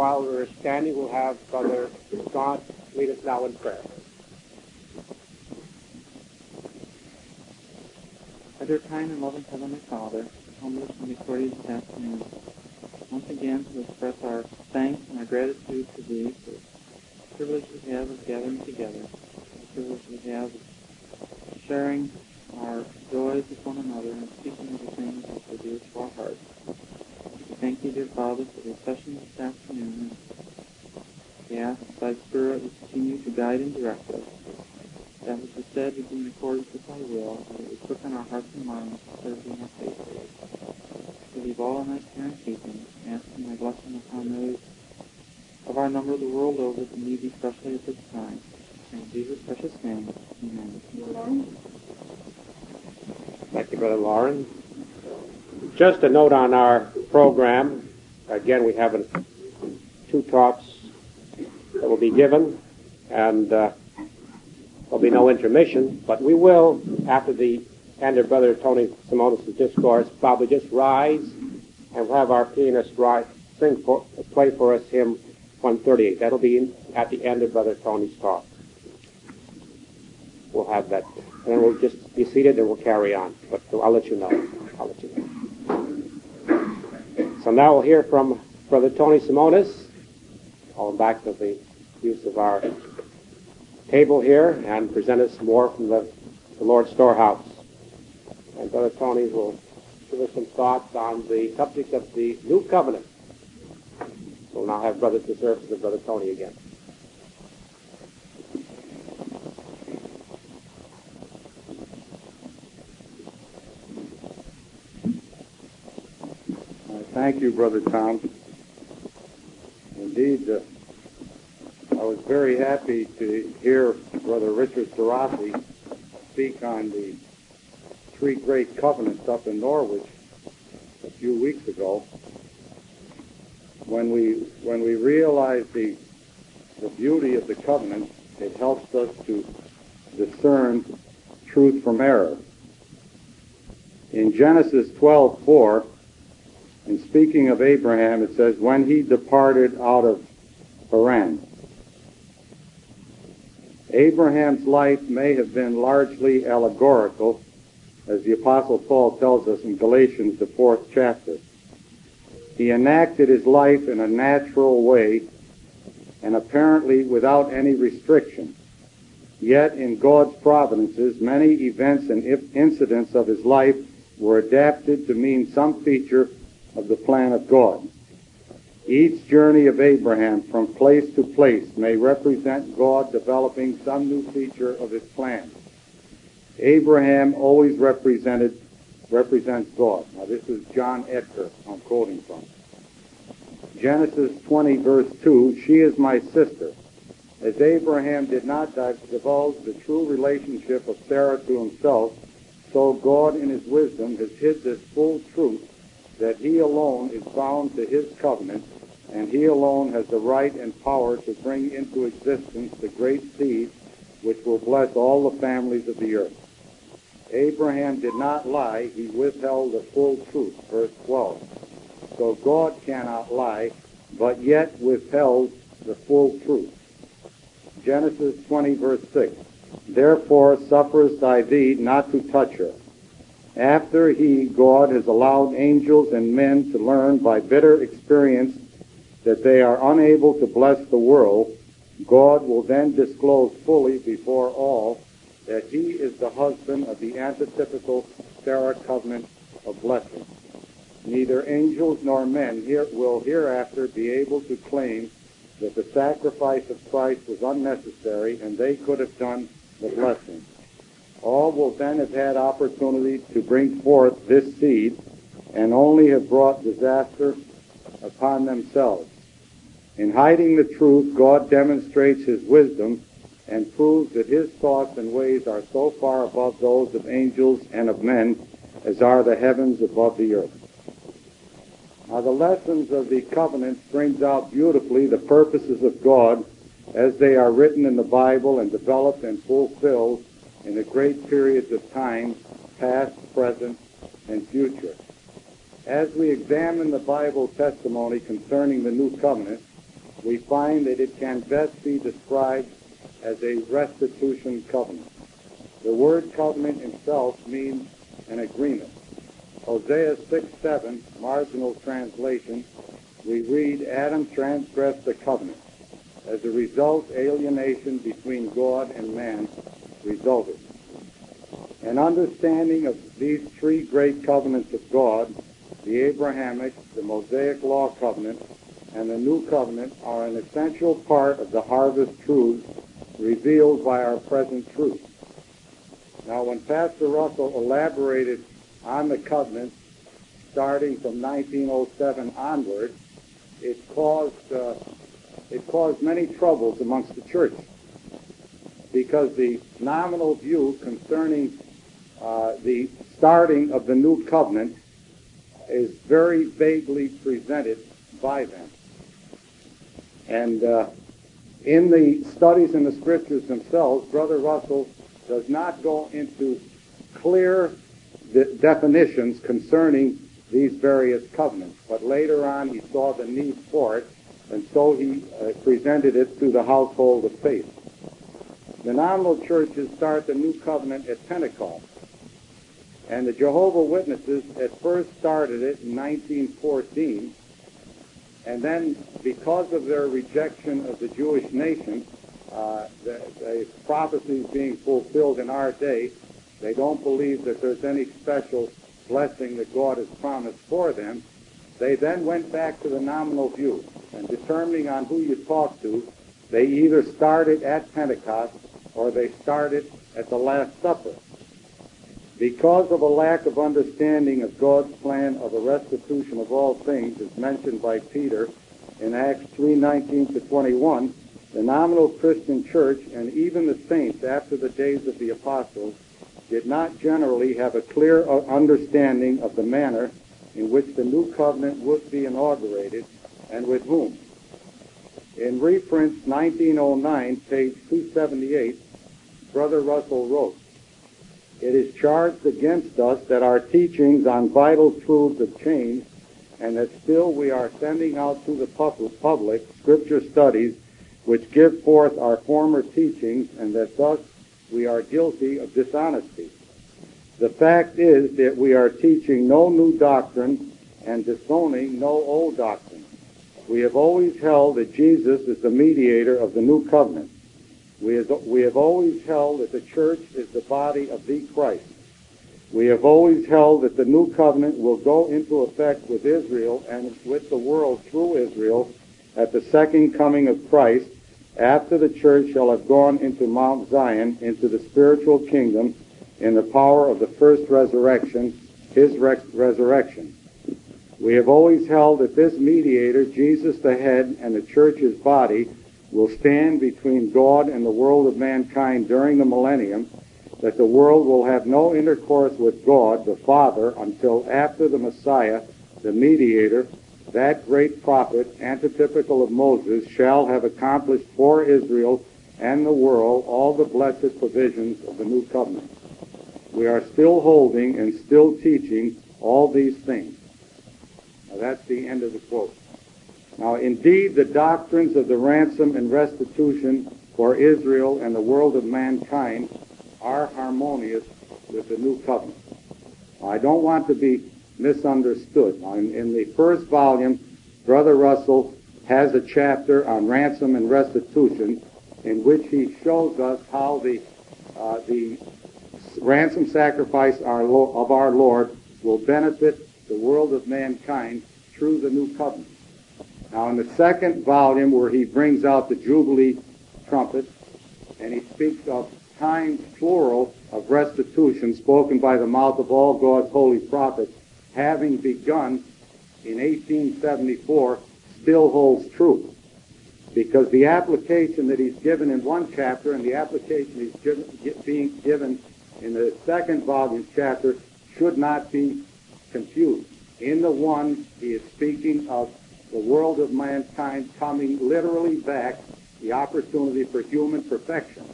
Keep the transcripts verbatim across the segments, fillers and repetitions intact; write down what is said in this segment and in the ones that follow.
while we're standing, we'll have Brother Scott lead us now in prayer. Our dear kind and loving Heavenly Father, humbly come before you this afternoon, once again to express our thanks and our gratitude to Thee for the privilege we have of gathering together, the privilege we have of sharing our joys with one another and speaking of the things which are dear to our hearts. We thank you, dear Father, for the session this afternoon. We ask that Thy Spirit will continue to guide and direct us. That which is said would be in accordance with Thy will, that it would quicken our hearts and minds to serve Thee more faithfully. We leave all in Thy care and keeping, asking Thy blessing upon those of our number the world over that need Thee especially at this time. In Jesus' precious name, amen. Amen. Thank you, Brother Lauren. Just a note on our program. Again, we have two talks that will be given, and uh, there'll be no intermission, but we will, after the end of Brother Tony Simonis' discourse, probably just rise and we'll have our pianist rise, sing for, play for us hymn one thirty-eight. That'll be in, at the end of Brother Tony's talk. We'll have that. And then we'll just be seated and we'll carry on. But I'll let you know. I'll let you know. So now we'll hear from Brother Tony Simonis, going back to the use of our table here, and present us more from the, the Lord's storehouse. And Brother Tony will give us some thoughts on the subject of the New Covenant. So we'll now have brothers to serve to Brother Tony again. Thank you, Brother Tom. Indeed, uh, I was very happy to hear Brother Richard Sarasi speak on the three great covenants up in Norwich a few weeks ago. When we when we realize the the beauty of the covenant, it helps us to discern truth from error. In Genesis twelve four, in speaking of Abraham, it says, when he departed out of Haran. Abraham's life may have been largely allegorical, as the Apostle Paul tells us in Galatians, the fourth chapter. He enacted his life in a natural way and apparently without any restriction. Yet in God's providences, many events and incidents of his life were adapted to mean some feature of the plan of God. Each journey of Abraham from place to place may represent God developing some new feature of his plan. Abraham always represented represents God. Now this is John Edgar I'm quoting from. Genesis twenty verse two, she is my sister. As Abraham did not divulge the true relationship of Sarah to himself, so God in his wisdom has hid this full truth that he alone is bound to his covenant, and he alone has the right and power to bring into existence the great seed which will bless all the families of the earth. Abraham did not lie, he withheld the full truth, verse twelve. So God cannot lie, but yet withheld the full truth. Genesis twenty, verse six. Therefore sufferest I thee not to touch her. After he, God, has allowed angels and men to learn by bitter experience that they are unable to bless the world, God will then disclose fully before all that he is the husband of the antitypical Sarah covenant of blessing. Neither angels nor men here will hereafter be able to claim that the sacrifice of Christ was unnecessary and they could have done the blessing. All will then have had opportunity to bring forth this seed and only have brought disaster upon themselves. In hiding the truth, God demonstrates his wisdom and proves that his thoughts and ways are so far above those of angels and of men as are the heavens above the earth. Now the lessons of the covenant brings out beautifully the purposes of God as they are written in the Bible and developed and fulfilled in the great periods of time, past, present, and future. As we examine the Bible testimony concerning the new covenant, we find that it can best be described as a restitution covenant. The word covenant itself means an agreement. Hosea six seven, marginal translation, we read, Adam transgressed the covenant. As a result, alienation between God and man resulted. An understanding of these three great covenants of God, the Abrahamic, the Mosaic Law covenant, and the New Covenant, are an essential part of the harvest truths revealed by our present truth. Now, when Pastor Russell elaborated on the covenants starting from nineteen oh seven onward, it caused uh, it caused many troubles amongst the church, because the nominal view concerning uh, the starting of the new covenant is very vaguely presented by them. And uh, in the studies in the scriptures themselves, Brother Russell does not go into clear de- definitions concerning these various covenants, but later on he saw the need for it, and so he uh, presented it to the household of faith. The nominal churches start the new covenant at Pentecost, and the Jehovah's Witnesses at first started it in nineteen fourteen, and then because of their rejection of the Jewish nation, uh, the, the prophecies being fulfilled in our day, they don't believe that there's any special blessing that God has promised for them. They then went back to the nominal view, and determining on who you talk to, they either started at Pentecost or they started at the Last Supper. Because of a lack of understanding of God's plan of a restitution of all things, as mentioned by Peter in Acts three nineteen to twenty-one, the nominal Christian church and even the saints after the days of the apostles did not generally have a clear understanding of the manner in which the new covenant would be inaugurated and with whom. In reference nineteen oh nine, page two seventy-eight, Brother Russell wrote, "It is charged against us that our teachings on vital truths have changed, and that still we are sending out to the public scripture studies which give forth our former teachings, and that thus we are guilty of dishonesty. The fact is that we are teaching no new doctrine and disowning no old doctrine. We have always held that Jesus is the mediator of the new covenant. We have, we have always held that the church is the body of the Christ. We have always held that the new covenant will go into effect with Israel and with the world through Israel at the second coming of Christ, after the church shall have gone into Mount Zion, into the spiritual kingdom, in the power of the first resurrection, his re- resurrection. We have always held that this mediator, Jesus the head, and the church's body, will stand between God and the world of mankind during the millennium, that the world will have no intercourse with God, the Father, until after the Messiah, the mediator, that great prophet, antitypical of Moses, shall have accomplished for Israel and the world all the blessed provisions of the new covenant. We are still holding and still teaching all these things." Now that's the end of the quote. Now, indeed, the doctrines of the ransom and restitution for Israel and the world of mankind are harmonious with the new covenant. Now, I don't want to be misunderstood. Now, in, in the first volume, Brother Russell has a chapter on ransom and restitution in which he shows us how the uh, the ransom sacrifice our Lord, of our Lord will benefit the world of mankind through the new covenant. Now, in the second volume, where he brings out the Jubilee trumpet, and he speaks of times plural of restitution spoken by the mouth of all God's holy prophets, having begun in eighteen seventy-four, still holds true. Because the application that he's given in one chapter and the application he's given, being given in the second volume chapter should not be confused. In the one, he is speaking of the world of mankind coming literally back, the opportunity for human perfection.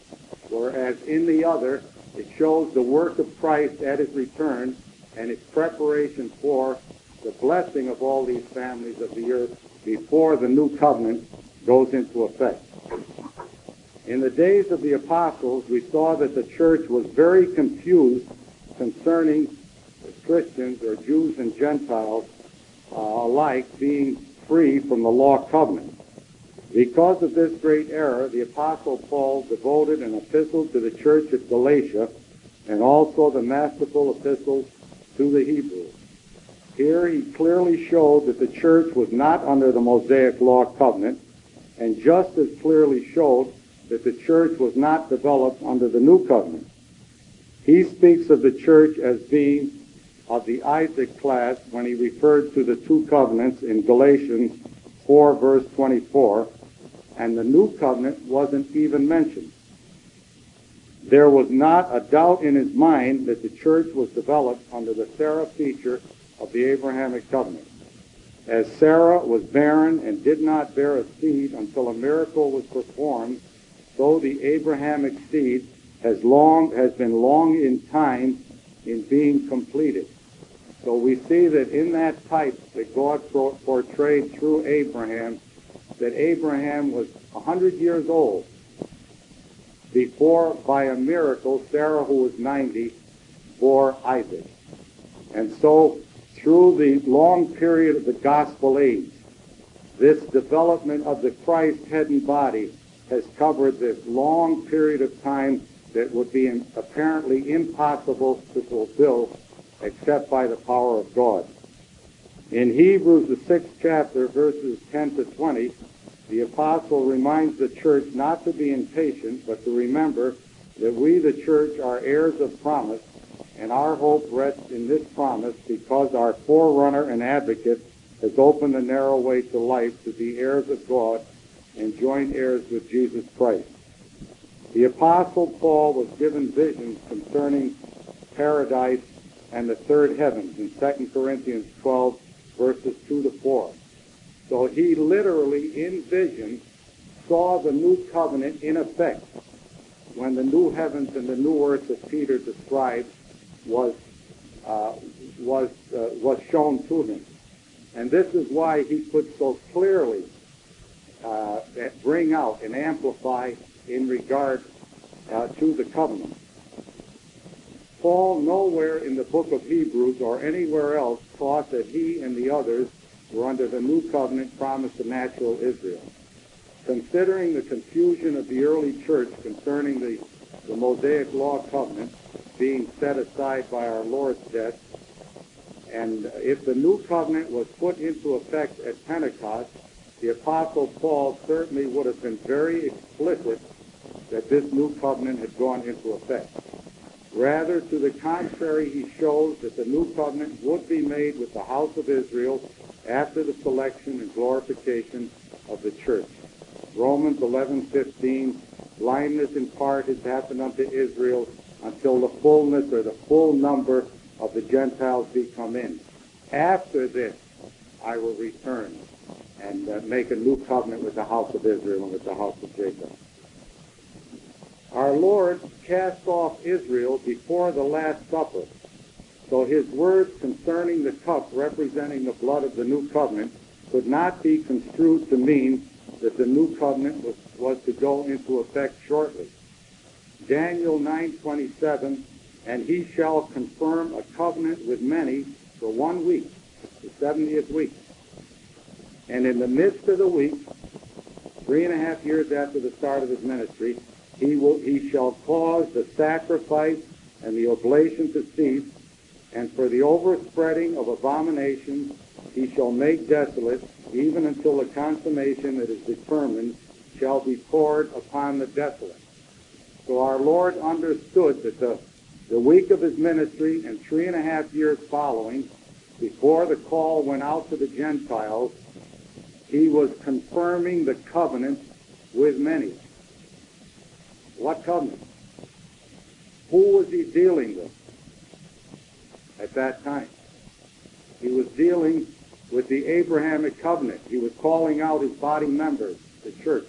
Whereas in the other, it shows the work of Christ at his return and its preparation for the blessing of all these families of the earth before the new covenant goes into effect. In the days of the apostles, we saw that the church was very confused concerning Christians or Jews and Gentiles uh, alike being free from the law covenant. Because of this great error, the Apostle Paul devoted an epistle to the church at Galatia and also the masterful epistles to the Hebrews. Here he clearly showed that the church was not under the Mosaic law covenant, and just as clearly showed that the church was not developed under the new covenant. He speaks of the church as being of the Isaac class when he referred to the two covenants in Galatians four, verse twenty-four, and the new covenant wasn't even mentioned. There was not a doubt in his mind that the church was developed under the Sarah feature of the Abrahamic covenant. As Sarah was barren and did not bear a seed until a miracle was performed, so the Abrahamic seed has long has been long in time in being completed. So we see that in that type that God portrayed through Abraham, that Abraham was one hundred years old before, by a miracle, Sarah, who was ninety, bore Isaac. And so, through the long period of the gospel age, this development of the Christ head and body has covered this long period of time that would be apparently impossible to fulfill except by the power of God. In Hebrews, the sixth chapter, verses ten to twenty, the apostle reminds the church not to be impatient, but to remember that we, the church, are heirs of promise, and our hope rests in this promise because our forerunner and advocate has opened the narrow way to life to be heirs of God and joint heirs with Jesus Christ. The apostle Paul was given visions concerning paradise and the third heavens in Second Corinthians twelve, verses two to four. So he literally, in vision, saw the new covenant in effect when the new heavens and the new earth that Peter described was uh, was uh, was shown to him. And this is why he could so clearly uh, bring out and amplify in regard uh, to the covenant. Paul nowhere in the book of Hebrews or anywhere else taught that he and the others were under the new covenant promised to natural Israel. Considering the confusion of the early church concerning the, the Mosaic law covenant being set aside by our Lord's death, and if the new covenant was put into effect at Pentecost, the Apostle Paul certainly would have been very explicit that this new covenant had gone into effect. Rather, to the contrary, he shows that the new covenant would be made with the house of Israel after the selection and glorification of the church. Romans eleven fifteen, blindness in part has happened unto Israel until the fullness or the full number of the Gentiles be come in. After this, I will return and uh, make a new covenant with the house of Israel and with the house of Jacob. Our Lord cast off Israel before the Last Supper, so his words concerning the cup representing the blood of the new covenant could not be construed to mean that the new covenant was, was to go into effect shortly. Daniel nine twenty-seven, and he shall confirm a covenant with many for one week, the seventieth week. And in the midst of the week, three and a half years after the start of his ministry, he will he shall cause the sacrifice and the oblation to cease, and for the overspreading of abominations he shall make desolate, even until the consummation that is determined shall be poured upon the desolate. So our Lord understood that the, the week of his ministry and three and a half years following, before the call went out to the Gentiles, he was confirming the covenant with many. What covenant? Who was he dealing with at that time? He was dealing with the Abrahamic covenant. He was calling out his body members, the church.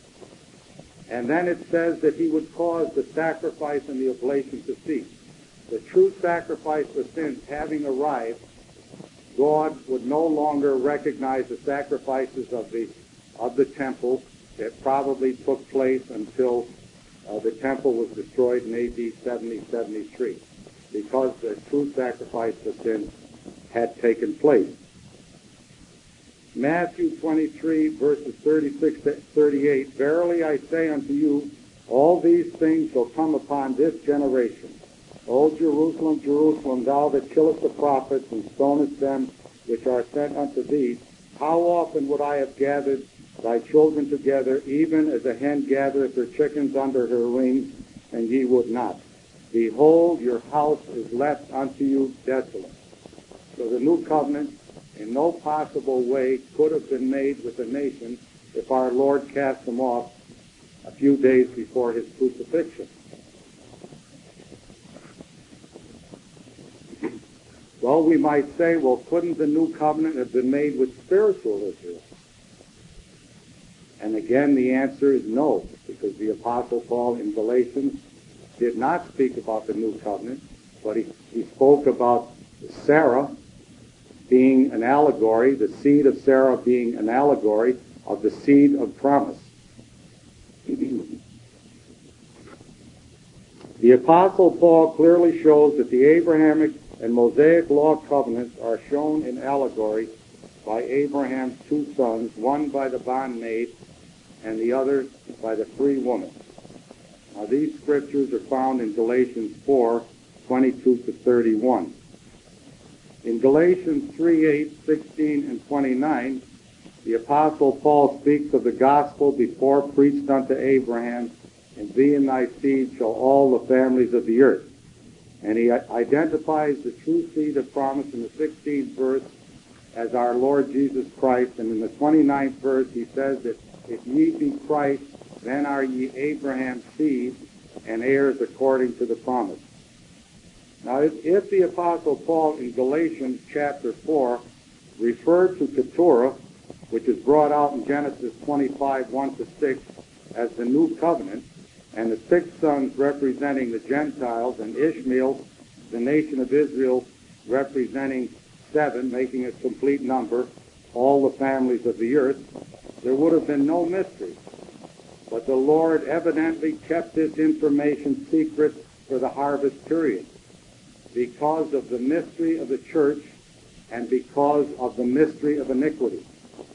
And then it says that he would cause the sacrifice and the oblation to cease. The true sacrifice for sins having arrived, God would no longer recognize the sacrifices of the of the temple that probably took place until uh, the temple was destroyed in A D seventy seventy-three, because the true sacrifice for sin had taken place. Matthew twenty-three, verses thirty-six to thirty-eight, "Verily I say unto you, all these things shall come upon this generation. O Jerusalem, Jerusalem, thou that killest the prophets and stonest them which are sent unto thee, how often would I have gathered thy children together, even as a hen gathereth her chickens under her wings, and ye would not? Behold, your house is left unto you desolate." So the new covenant in no possible way could have been made with the nation if our Lord cast them off a few days before his crucifixion. Well, we might say, well, couldn't the new covenant have been made with spiritual Israel? And again, the answer is no, because the Apostle Paul in Galatians did not speak about the new covenant, but he, he spoke about Sarah being an allegory, the seed of Sarah being an allegory of the seed of promise. The Apostle Paul clearly shows that the Abrahamic and Mosaic law covenants are shown in allegory by Abraham's two sons, one by the bondmaid and the other by the free woman. Now, these scriptures are found in Galatians four, twenty-two to thirty-one. In Galatians three, eight, sixteen, and twenty-nine, the Apostle Paul speaks of the gospel before preached unto Abraham, "In thee and thy seed shall all the families of the earth." And he identifies the true seed of promise in the sixteenth verse as our Lord Jesus Christ. And in the twenty-ninth verse, he says that if ye be Christ, then are ye Abraham's seed and heirs according to the promise. Now, if, if the Apostle Paul in Galatians chapter four referred to Keturah, which is brought out in Genesis twenty-five, one to six, as the new covenant, and the six sons representing the Gentiles, and Ishmael, the nation of Israel, representing seven, making a complete number, all the families of the earth, there would have been no mystery. But the Lord evidently kept this information secret for the harvest period because of the mystery of the church and because of the mystery of iniquity.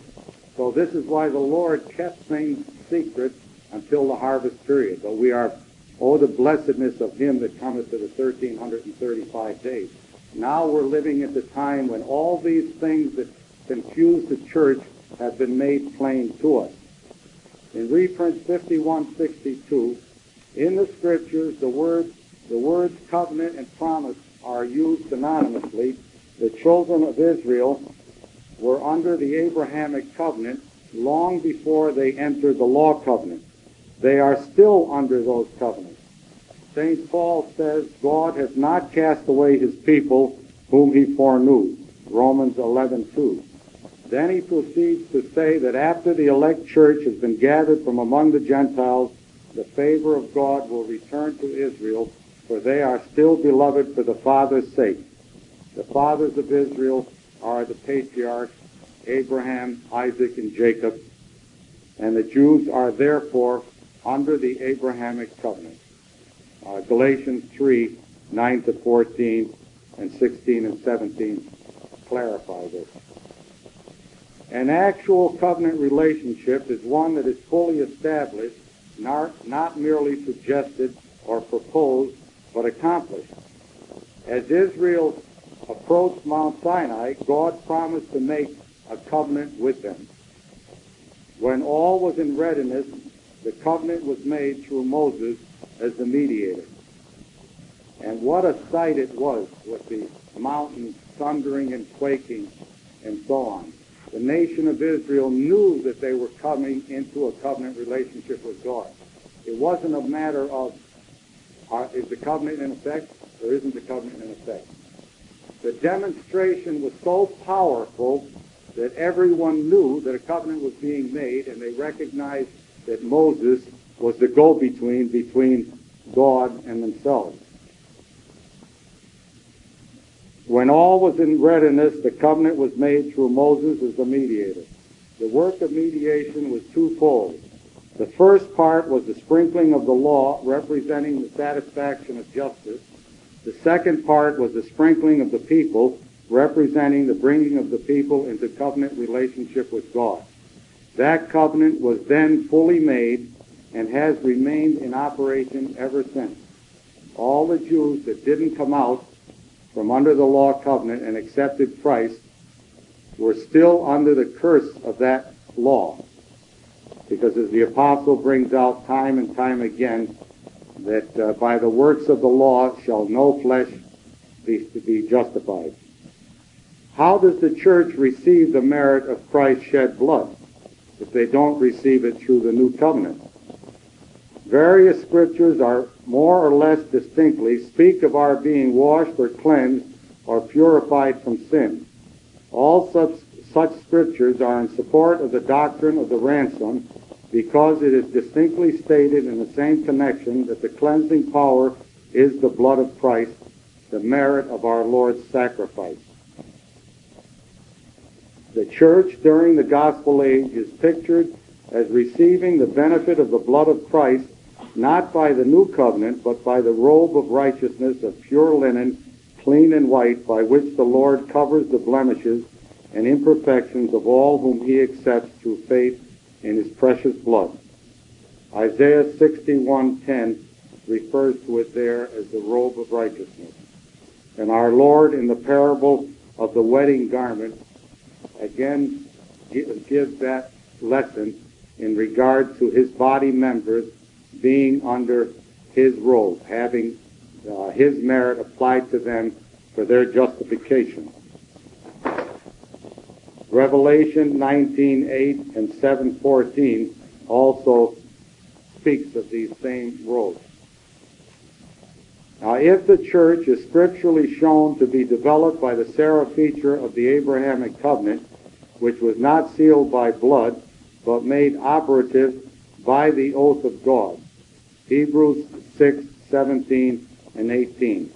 So this is why the Lord kept things secret until the harvest period. But we are, oh, the blessedness of him that cometh to the thirteen thirty-five days. Now we're living at the time when all these things that confuse the church have been made plain to us. In reprint fifty-one sixty-two, in the scriptures, the words, the words covenant and promise are used synonymously. The children of Israel were under the Abrahamic covenant long before they entered the law covenant. They are still under those covenants. Saint Paul says, God has not cast away his people whom he foreknew. Romans eleven two. Then he proceeds to say that after the elect church has been gathered from among the Gentiles, the favor of God will return to Israel, for they are still beloved for the Father's sake. The fathers of Israel are the patriarchs, Abraham, Isaac, and Jacob, and the Jews are therefore under the Abrahamic covenant. Uh, Galatians three, nine to fourteen, and sixteen and seventeen clarify this. An actual covenant relationship is one that is fully established, not, not merely suggested or proposed, but accomplished. As Israel approached Mount Sinai, God promised to make a covenant with them. When all was in readiness, the covenant was made through Moses as the mediator. And what a sight it was with the mountains thundering and quaking and so on. The nation of Israel knew that they were coming into a covenant relationship with God. It wasn't a matter of, uh, is the covenant in effect or isn't the covenant in effect? The demonstration was so powerful that everyone knew that a covenant was being made, and they recognized that Moses was the go-between between God and themselves. When all was in readiness, the covenant was made through Moses as the mediator. The work of mediation was twofold. The first part was the sprinkling of the law, representing the satisfaction of justice. The second part was the sprinkling of the people, representing the bringing of the people into covenant relationship with God. That covenant was then fully made and has remained in operation ever since. All the Jews that didn't come out from under the law covenant and accepted Christ were still under the curse of that law. Because as the apostle brings out time and time again, that uh, by the works of the law shall no flesh be, be justified. How does the church receive the merit of Christ's shed blood if they don't receive it through the new covenant? Various scriptures are more or less distinctly speak of our being washed or cleansed or purified from sin. All such, such scriptures are in support of the doctrine of the ransom, because it is distinctly stated in the same connection that the cleansing power is the blood of Christ, the merit of our Lord's sacrifice. The church during the gospel age is pictured as receiving the benefit of the blood of Christ, not by the new covenant, but by the robe of righteousness of pure linen, clean and white, by which the Lord covers the blemishes and imperfections of all whom he accepts through faith in his precious blood. Isaiah sixty-one ten refers to it there as the robe of righteousness. And our Lord, in the parable of the wedding garment, again gives that lesson in regard to his body members being under his robe, having uh, his merit applied to them for their justification. Revelation nineteen eight and seven fourteen also speaks of these same robes. Now, if the church is scripturally shown to be developed by the Sarah feature of the Abrahamic covenant, which was not sealed by blood, but made operative by the oath of God, Hebrews six seventeen and eighteen.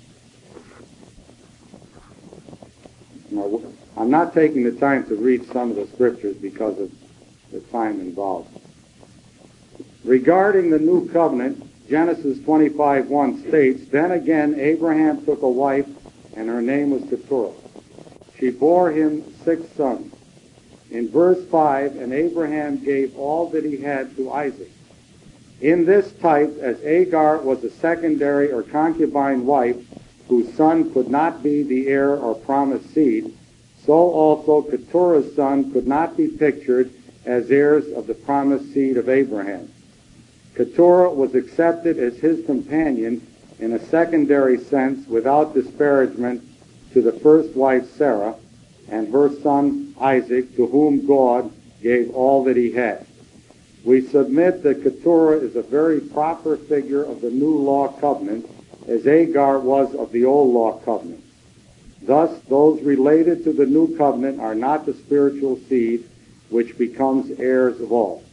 Now, I'm not taking the time to read some of the scriptures because of the time involved. Regarding the new covenant, Genesis twenty-five one states, "Then again Abraham took a wife, and her name was Keturah. She bore him six sons." In verse five, "And Abraham gave all that he had to Isaac." In this type, as Agar was a secondary or concubine wife whose son could not be the heir or promised seed, so also Keturah's son could not be pictured as heirs of the promised seed of Abraham. Keturah was accepted as his companion in a secondary sense without disparagement to the first wife Sarah and her son Isaac, to whom God gave all that he had. We submit that Keturah is a very proper figure of the new law covenant, as Agar was of the old law covenant. Thus, those related to the new covenant are not the spiritual seed, which becomes heirs of all.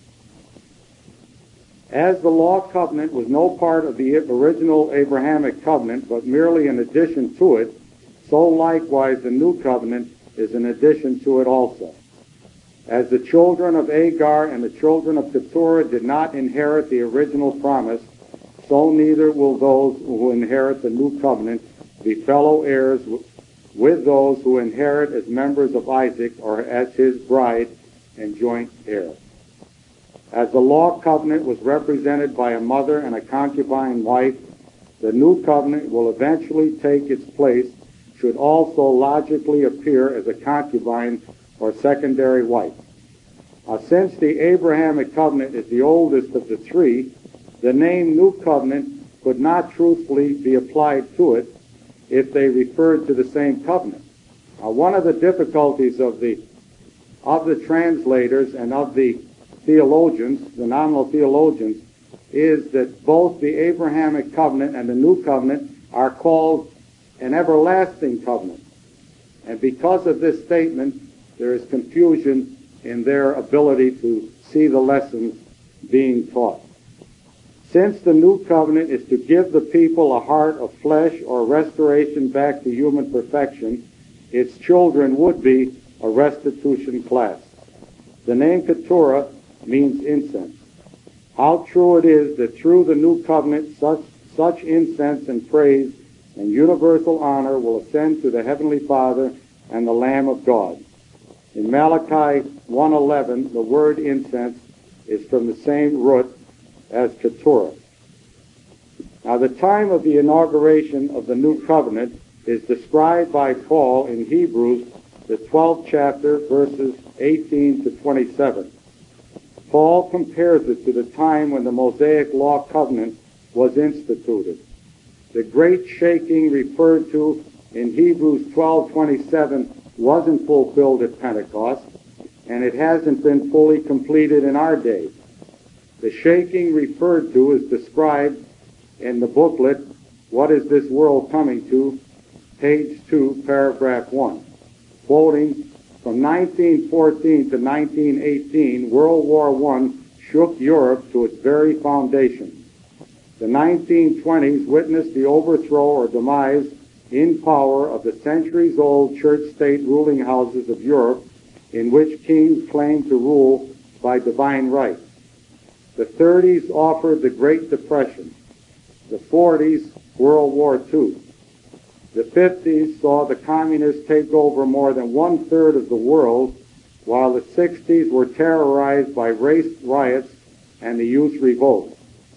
As the law covenant was no part of the original Abrahamic covenant, but merely an addition to it, so likewise the new covenant is an addition to it also. As the children of Agar and the children of Keturah did not inherit the original promise, so neither will those who inherit the new covenant be fellow heirs with those who inherit as members of Isaac or as his bride and joint heir. As the law covenant was represented by a mother and a concubine wife, the new covenant will eventually take its place, should also logically appear as a concubine or secondary wife. Now, since the Abrahamic covenant is the oldest of the three, the name New Covenant could not truthfully be applied to it if they referred to the same covenant. Now, one of the difficulties of the of the translators and of the theologians, the nominal theologians, is that both the Abrahamic covenant and the New Covenant are called an everlasting covenant. And because of this statement, there is confusion in their ability to see the lessons being taught. Since the new covenant is to give the people a heart of flesh or restoration back to human perfection, its children would be a restitution class. The name Keturah means incense. How true it is that through the new covenant such, such incense and praise and universal honor will ascend to the Heavenly Father and the Lamb of God. In Malachi one eleven, the word incense is from the same root as Keturah. Now, the time of the inauguration of the new covenant is described by Paul in Hebrews, the twelfth chapter, verses eighteen to twenty-seven. Paul compares it to the time when the Mosaic Law covenant was instituted. The great shaking referred to in Hebrews twelve twenty-seven wasn't fulfilled at Pentecost, and it hasn't been fully completed in our day. The shaking referred to is described in the booklet, What is This World Coming To?, page two, paragraph one. Quoting, from nineteen fourteen to nineteen eighteen, World War One shook Europe to its very foundation. The nineteen twenties witnessed the overthrow or demise in power of the centuries-old church-state ruling houses of Europe, in which kings claimed to rule by divine right. The thirties offered the Great Depression. The forties, World War Two. The fifties saw the communists take over more than one-third of the world, while the sixties were terrorized by race riots and the youth revolt.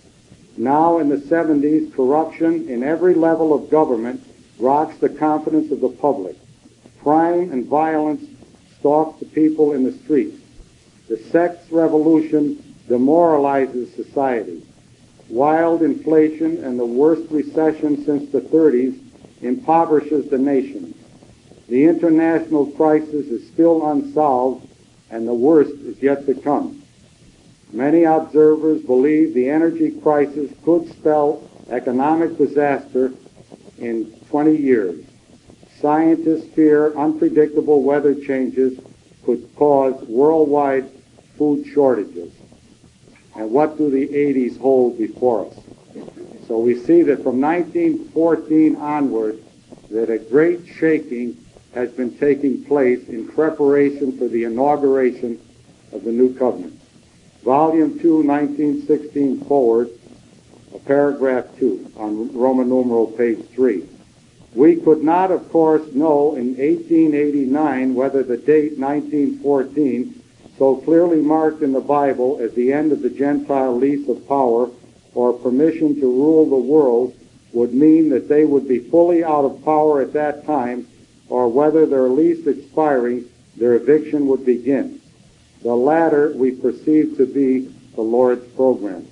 Now in the seventies, corruption in every level of government rocks the confidence of the public. Crime and violence stalk the people in the streets. The sex revolution demoralizes society. Wild inflation and the worst recession since the thirties impoverishes the nation. The international crisis is still unsolved, and the worst is yet to come. Many observers believe the energy crisis could spell economic disaster in twenty years. Scientists fear unpredictable weather changes could cause worldwide food shortages. And what do the eighties hold before us? So we see that from nineteen fourteen onward, that a great shaking has been taking place in preparation for the inauguration of the new covenant. Volume two, nineteen sixteen forward, paragraph two, on Roman numeral page three. We could not, of course, know in eighteen eighty-nine whether the date nineteen fourteen, so clearly marked in the Bible as the end of the Gentile lease of power or permission to rule the world, would mean that they would be fully out of power at that time, or whether their lease expiring, their eviction would begin. The latter we perceive to be the Lord's program.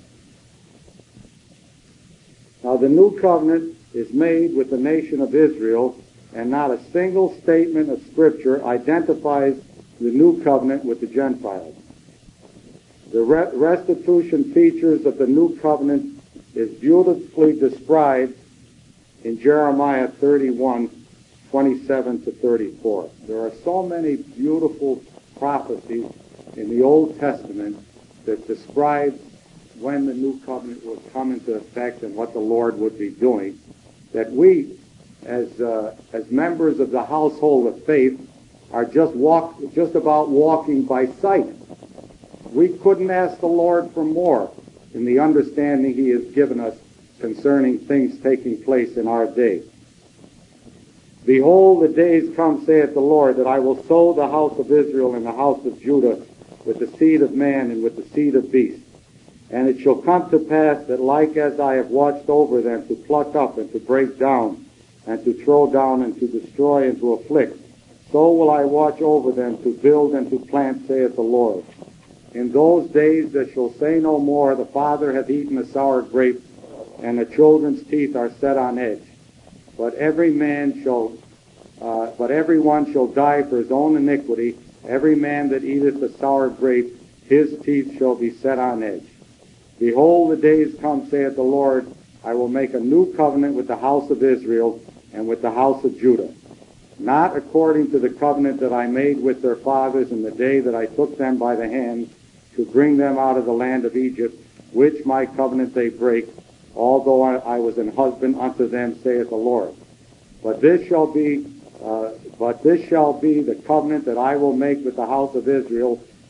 Now, the new covenant is made with the nation of Israel, and not a single statement of Scripture identifies the new covenant with the Gentiles. The re- restitution features of the new covenant is beautifully described in Jeremiah thirty-one, twenty-seven to thirty-four. There are so many beautiful prophecies in the Old Testament that describe when the new covenant would come into effect and what the Lord would be doing, that we, as uh, as members of the household of faith, are just walk just about walking by sight. We couldn't ask the Lord for more in the understanding He has given us concerning things taking place in our day. Behold, the days come, saith the Lord, that I will sow the house of Israel and the house of Judah with the seed of man and with the seed of beast. And it shall come to pass that like as I have watched over them to pluck up and to break down and to throw down and to destroy and to afflict, so will I watch over them to build and to plant, saith the Lord. In those days they shall say no more, the father hath eaten a sour grape, and the children's teeth are set on edge. But every man shall, uh, but every one shall die for his own iniquity. Every man that eateth the sour grape, his teeth shall be set on edge. Behold, the days come, saith the Lord, I will make a new covenant with the house of Israel and with the house of Judah, not according to the covenant that I made with their fathers in the day that I took them by the hand to bring them out of the land of Egypt, which my covenant they break, although I, I was an husband unto them, saith the Lord. But this shall be, uh, but this shall be the covenant that I will make with the house of Israel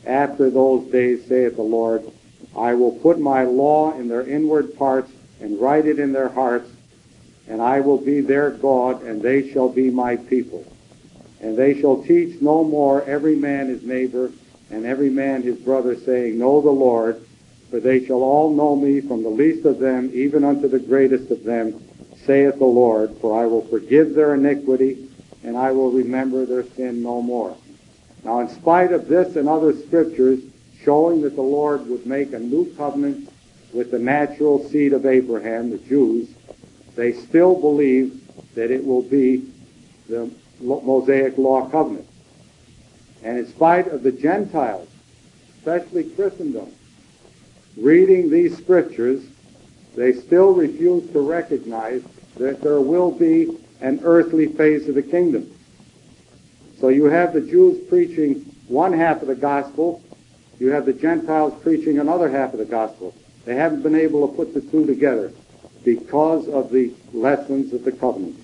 after those days, saith the Lord, I will put my law in their inward parts and write it in their hearts, and I will be their God, and they shall be my people. And they shall teach no more every man his neighbor, and every man his brother, saying, Know the Lord, for they shall all know me, from the least of them even unto the greatest of them, saith the Lord, for I will forgive their iniquity, and I will remember their sin no more. Now, in spite of this and other scriptures showing that the Lord would make a new covenant with the natural seed of Abraham, the Jews, they still believe that it will be the Mosaic Law covenant. And in spite of the Gentiles, especially Christendom, reading these scriptures, they still refuse to recognize that there will be an earthly phase of the kingdom. So you have the Jews preaching one half of the gospel, you have the Gentiles preaching another half of the gospel. They haven't been able to put the two together because of the lessons of the covenant.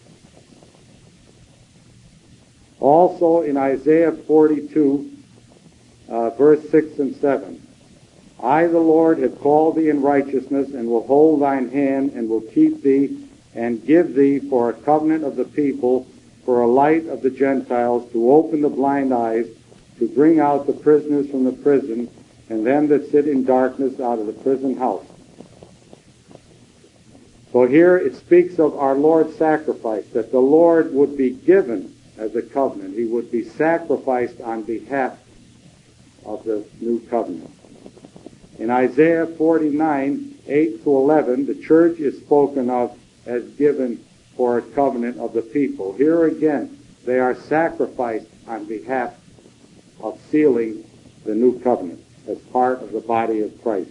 Also in Isaiah forty-two, uh, verse six and seven, I, the Lord, have called thee in righteousness, and will hold thine hand, and will keep thee, and give thee for a covenant of the people, for a light of the Gentiles, to open the blind eyes, to bring out the prisoners from the prison, and them that sit in darkness out of the prison house. So here it speaks of our Lord's sacrifice, that the Lord would be given as a covenant. He would be sacrificed on behalf of the new covenant. In Isaiah forty-nine, eight to eleven, the church is spoken of as given for a covenant of the people. Here again, they are sacrificed on behalf of sealing the new covenant as part of the body of Christ.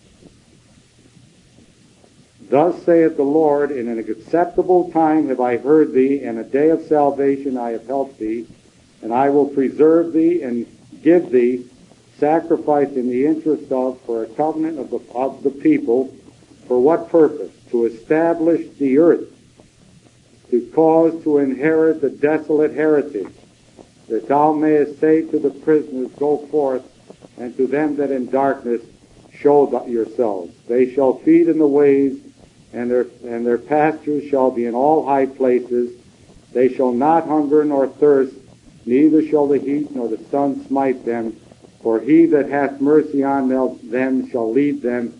Thus saith the Lord, in an acceptable time have I heard thee, and a day of salvation I have helped thee, and I will preserve thee and give thee sacrifice in the interest of, for a covenant of the, of the people. For what purpose? To establish the earth, to cause to inherit the desolate heritage, that thou mayest say to the prisoners, Go forth, and to them that in darkness, show yourselves. They shall feed in the ways, and their and their pastures shall be in all high places. They shall not hunger nor thirst, neither shall the heat nor the sun smite them. For he that hath mercy on them shall lead them,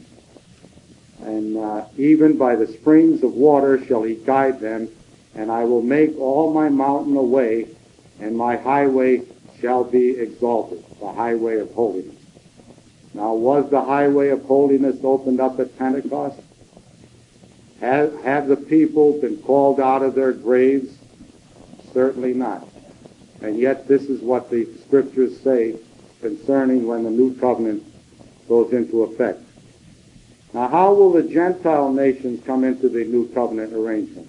and uh, even by the springs of water shall he guide them. And I will make all my mountain a way, and my highway shall be exalted, the highway of holiness. Now, was the highway of holiness opened up at Pentecost? Have, have the people been called out of their graves? Certainly not. And yet this is what the scriptures say concerning when the new covenant goes into effect. Now, how will the Gentile nations come into the new covenant arrangement?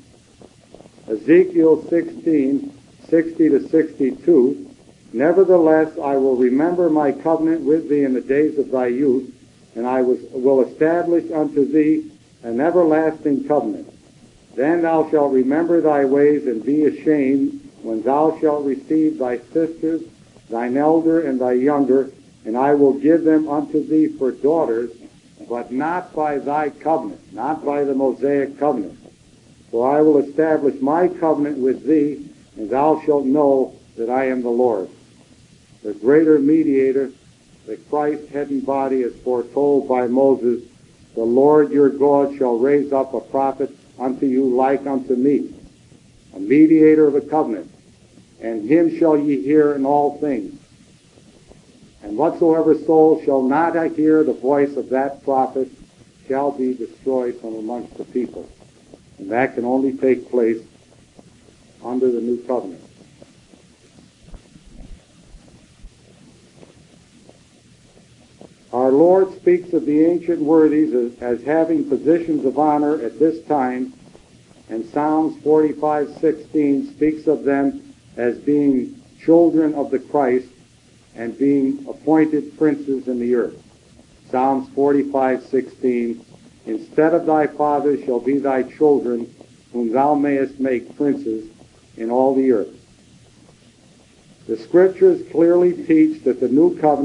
Ezekiel sixteen, sixty to sixty-two, Nevertheless, I will remember my covenant with thee in the days of thy youth, and I was, will establish unto thee an everlasting covenant. Then thou shalt remember thy ways and be ashamed when thou shalt receive thy sisters, thine elder and thy younger, and I will give them unto thee for daughters, but not by thy covenant, not by the Mosaic covenant. For I will establish my covenant with thee, and thou shalt know that I am the Lord. The greater mediator, the Christ head and body, is foretold by Moses, the Lord your God shall raise up a prophet unto you like unto me, a mediator of a covenant, and him shall ye hear in all things. And whatsoever soul shall not hear the voice of that prophet shall be destroyed from amongst the people. And that can only take place under the new covenant. Our Lord speaks of the ancient worthies as, as having positions of honor at this time, and Psalms forty-five sixteen speaks of them as being children of the Christ and being appointed princes in the earth. Psalms forty-five sixteen, instead of thy fathers shall be thy children, whom thou mayest make princes in all the earth. The Scriptures clearly teach that the new covenant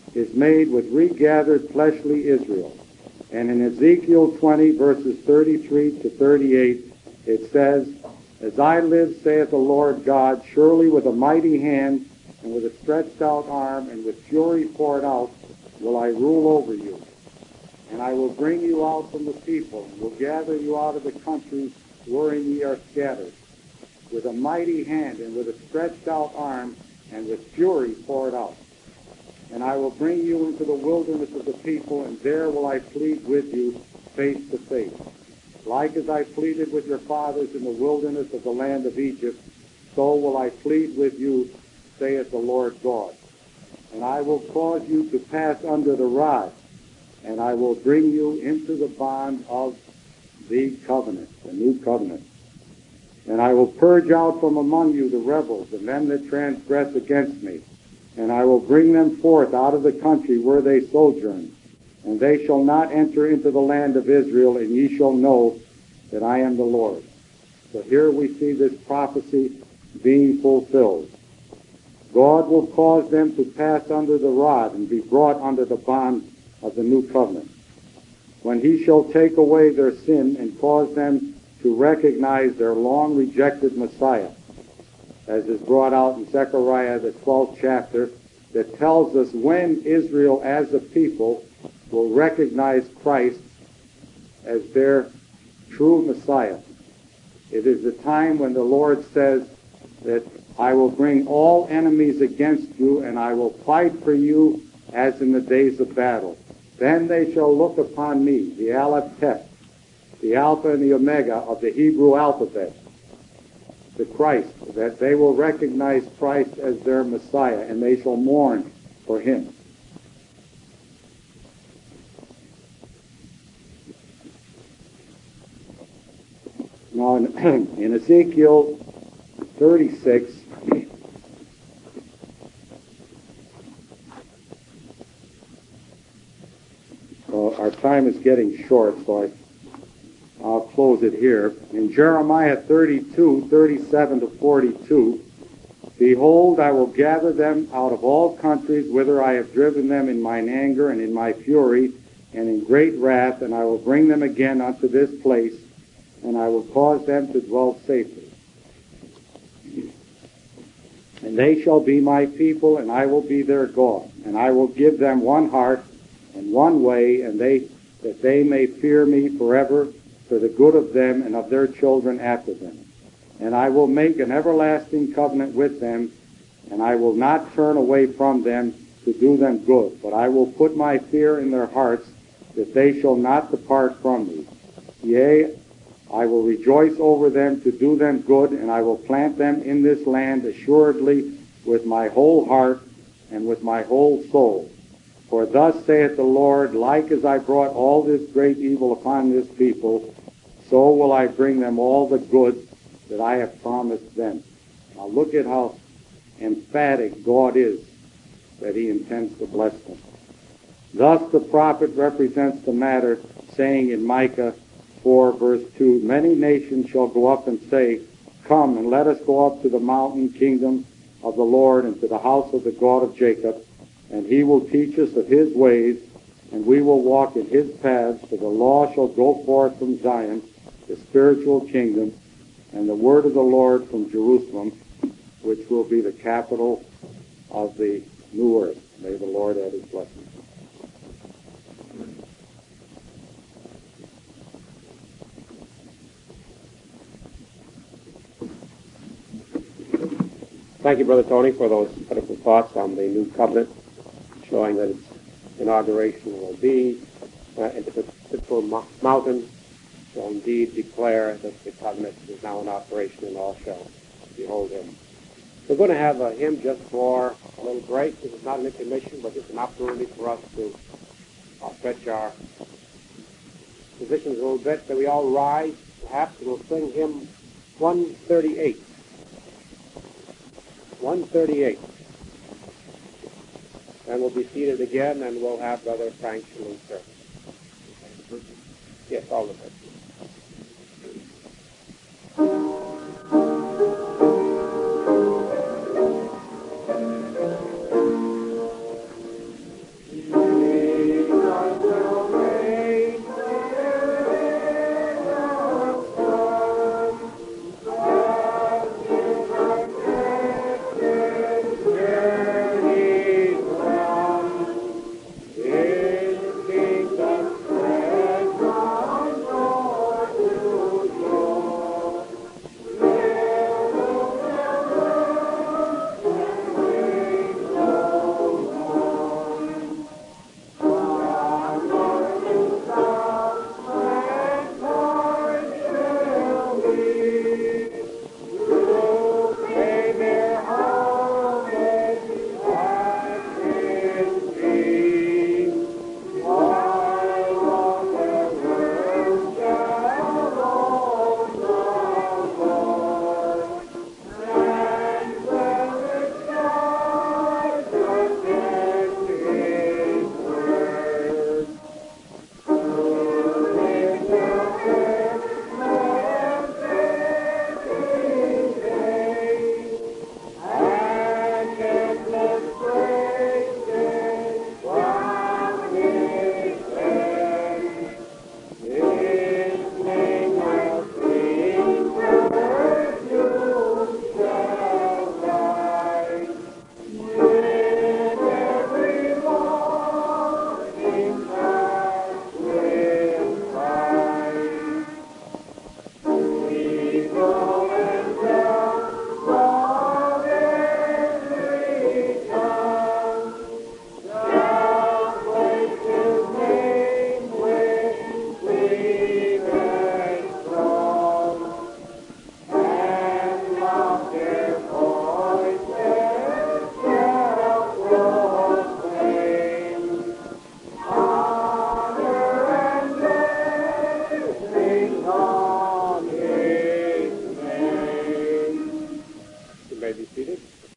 is made with regathered fleshly Israel. And in Ezekiel twenty, verses thirty-three to thirty-eight, it says, As I live, saith the Lord God, surely with a mighty hand and with a stretched out arm and with fury poured out will I rule over you. And I will bring you out from the people, and will gather you out of the countries wherein ye are scattered, with a mighty hand and with a stretched out arm and with fury poured out. And I will bring you into the wilderness of the people, and there will I plead with you face to face. Like as I pleaded with your fathers in the wilderness of the land of Egypt, so will I plead with you, saith the Lord God. And I will cause you to pass under the rod, and I will bring you into the bond of the covenant, the new covenant. And I will purge out from among you the rebels, and them that transgress against me. And I will bring them forth out of the country where they sojourn. And they shall not enter into the land of Israel, and ye shall know that I am the Lord. So here we see this prophecy being fulfilled. God will cause them to pass under the rod and be brought under the bond of the new covenant. When he shall take away their sin and cause them to recognize their long rejected Messiah, as is brought out in Zechariah, the twelfth chapter, that tells us when Israel as a people will recognize Christ as their true Messiah. It is the time when the Lord says that I will bring all enemies against you, and I will fight for you as in the days of battle. Then they shall look upon me, the Aleph Teth, the Alpha and the Omega of the Hebrew alphabet, the Christ, that they will recognize Christ as their Messiah, and they shall mourn for him. Now in, in Ezekiel thirty-six, well, our time is getting short, so I I'll close it here. In Jeremiah thirty-two, thirty-seven to forty-two, Behold, I will gather them out of all countries whither I have driven them in mine anger and in my fury and in great wrath, and I will bring them again unto this place, and I will cause them to dwell safely. And they shall be my people, and I will be their God. And I will give them one heart and one way, and they that they may fear me forever, for the good of them and of their children after them. And I will make an everlasting covenant with them, and I will not turn away from them to do them good, but I will put my fear in their hearts, that they shall not depart from me. Yea, I will rejoice over them to do them good, and I will plant them in this land assuredly with my whole heart and with my whole soul. For thus saith the Lord, like as I brought all this great evil upon this people, so will I bring them all the good that I have promised them. Now look at how emphatic God is that he intends to bless them. Thus the prophet represents the matter, saying in Micah four, verse two, Many nations shall go up and say, Come, and let us go up to the mountain kingdom of the Lord, and to the house of the God of Jacob, and he will teach us of his ways, and we will walk in his paths, for the law shall go forth from Zion, the spiritual kingdom, and the word of the Lord from Jerusalem, which will be the capital of the new earth. May the Lord add his blessing. Thank you, Brother Tony, for those critical thoughts on the new covenant, showing that its inauguration will be uh, in the Pittsburgh Mountain, shall indeed declare that the covenant is now in operation, and all shall behold him. We're going to have a hymn just for a little break. This is not an intermission, but just an opportunity for us to uh, stretch our positions a little bit. That we all rise, perhaps, and we'll sing hymn one thirty-eight. one thirty-eight. And we'll be seated again, and we'll have Brother Frank Shalom service. Yes, all of it.